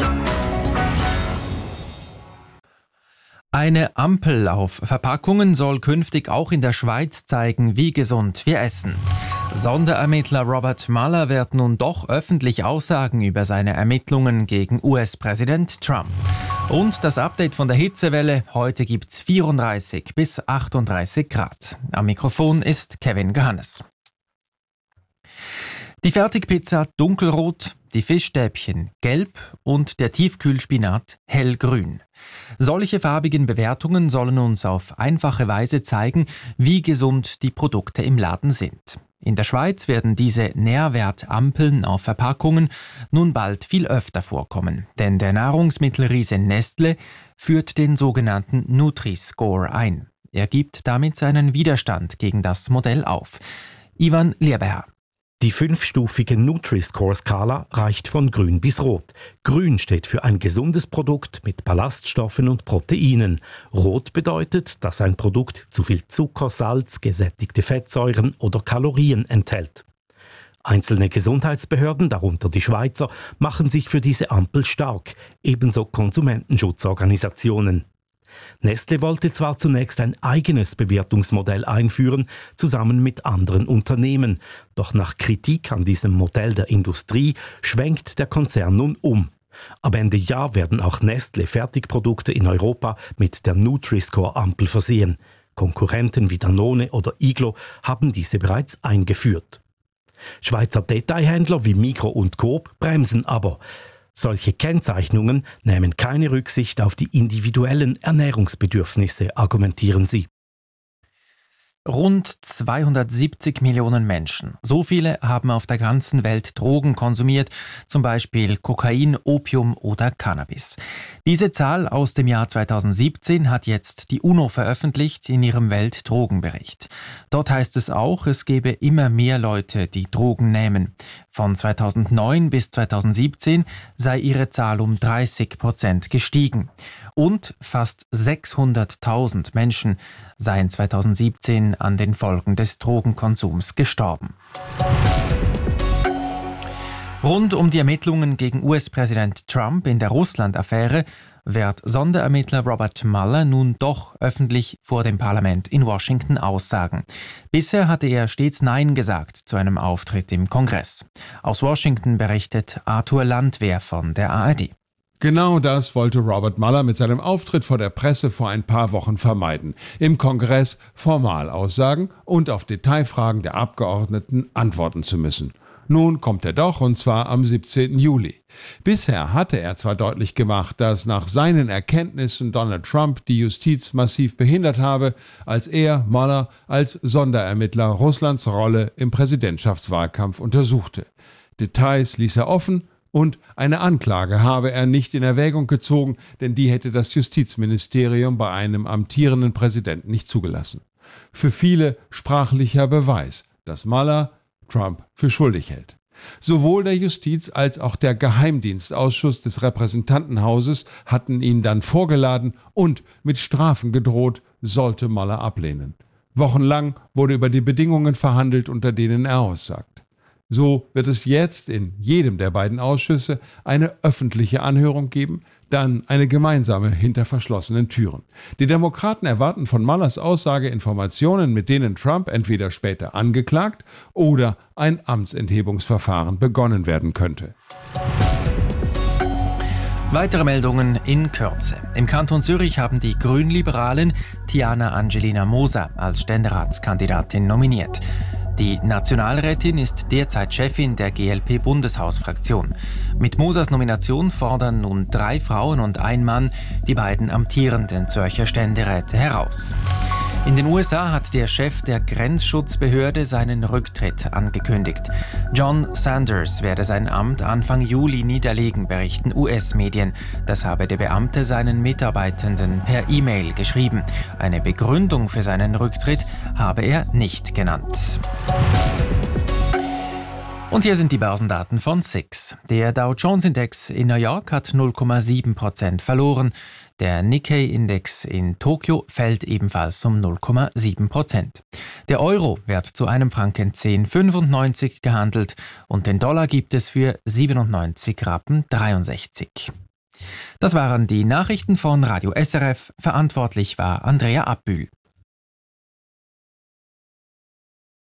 Eine Ampel auf Verpackungen soll künftig auch in der Schweiz zeigen, wie gesund wir essen. Sonderermittler Robert Mueller wird nun doch öffentlich aussagen über seine Ermittlungen gegen US-Präsident Trump. Und das Update von der Hitzewelle. Heute gibt's 34 bis 38 Grad. Am Mikrofon ist Kevin Gehannes. Die Fertigpizza dunkelrot, die Fischstäbchen gelb und der Tiefkühlspinat hellgrün. Solche farbigen Bewertungen sollen uns auf einfache Weise zeigen, wie gesund die Produkte im Laden sind. In der Schweiz werden diese Nährwertampeln auf Verpackungen nun bald viel öfter vorkommen, denn der Nahrungsmittelriese Nestlé führt den sogenannten Nutri-Score ein. Er gibt damit seinen Widerstand gegen das Modell auf. Ivan Lierbeher. Die 5-stufige Nutri-Score-Skala reicht von grün bis rot. Grün steht für ein gesundes Produkt mit Ballaststoffen und Proteinen. Rot bedeutet, dass ein Produkt zu viel Zucker, Salz, gesättigte Fettsäuren oder Kalorien enthält. Einzelne Gesundheitsbehörden, darunter die Schweizer, machen sich für diese Ampel stark, ebenso Konsumentenschutzorganisationen. Nestlé wollte zwar zunächst ein eigenes Bewertungsmodell einführen, zusammen mit anderen Unternehmen. Doch nach Kritik an diesem Modell der Industrie schwenkt der Konzern nun um. Ab Ende Jahr werden auch Nestlé-Fertigprodukte in Europa mit der Nutri-Score-Ampel versehen. Konkurrenten wie Danone oder Iglo haben diese bereits eingeführt. Schweizer Detailhändler wie Migros und Coop bremsen aber. Solche Kennzeichnungen nehmen keine Rücksicht auf die individuellen Ernährungsbedürfnisse, argumentieren sie. Rund 270 Millionen Menschen. So viele haben auf der ganzen Welt Drogen konsumiert, zum Beispiel Kokain, Opium oder Cannabis. Diese Zahl aus dem Jahr 2017 hat jetzt die UNO veröffentlicht in ihrem Weltdrogenbericht. Dort heißt es auch, es gebe immer mehr Leute, die Drogen nehmen. Von 2009 bis 2017 sei ihre Zahl um 30% gestiegen. Und fast 600.000 Menschen seien 2017 an den Folgen des Drogenkonsums gestorben. Rund um die Ermittlungen gegen US-Präsident Trump in der Russland-Affäre wird Sonderermittler Robert Mueller nun doch öffentlich vor dem Parlament in Washington aussagen. Bisher hatte er stets Nein gesagt zu einem Auftritt im Kongress. Aus Washington berichtet Arthur Landwehr von der ARD. Genau das wollte Robert Mueller mit seinem Auftritt vor der Presse vor ein paar Wochen vermeiden. Im Kongress formal aussagen und auf Detailfragen der Abgeordneten antworten zu müssen. Nun kommt er doch, und zwar am 17. Juli. Bisher hatte er zwar deutlich gemacht, dass nach seinen Erkenntnissen Donald Trump die Justiz massiv behindert habe, als er, Mueller, als Sonderermittler Russlands Rolle im Präsidentschaftswahlkampf untersuchte. Details ließ er offen und eine Anklage habe er nicht in Erwägung gezogen, denn die hätte das Justizministerium bei einem amtierenden Präsidenten nicht zugelassen. Für viele sprachlicher Beweis, dass Mueller Trump für schuldig hält. Sowohl der Justiz- als auch der Geheimdienstausschuss des Repräsentantenhauses hatten ihn dann vorgeladen und mit Strafen gedroht, sollte Mueller ablehnen. Wochenlang wurde über die Bedingungen verhandelt, unter denen er aussagt. So wird es jetzt in jedem der beiden Ausschüsse eine öffentliche Anhörung geben, dann eine gemeinsame hinter verschlossenen Türen. Die Demokraten erwarten von Muellers Aussage Informationen, mit denen Trump entweder später angeklagt oder ein Amtsenthebungsverfahren begonnen werden könnte. Weitere Meldungen in Kürze. Im Kanton Zürich haben die Grünliberalen Tiana Angelina Moser als Ständeratskandidatin nominiert. Die Nationalrätin ist derzeit Chefin der GLP-Bundeshausfraktion. Mit Mosers Nomination fordern nun 3 Frauen und ein Mann die beiden amtierenden Zürcher Ständeräte heraus. In den USA hat der Chef der Grenzschutzbehörde seinen Rücktritt angekündigt. John Sanders werde sein Amt Anfang Juli niederlegen, berichten US-Medien. Das habe der Beamte seinen Mitarbeitenden per E-Mail geschrieben. Eine Begründung für seinen Rücktritt habe er nicht genannt. Und hier sind die Börsendaten von SIX. Der Dow Jones Index in New York hat 0,7% verloren. Der Nikkei-Index in Tokio fällt ebenfalls um 0,7%. Der Euro wird zu einem Franken 10,95 gehandelt und den Dollar gibt es für 97,63 Rappen. Das waren die Nachrichten von Radio SRF. Verantwortlich war Andrea Abbühl.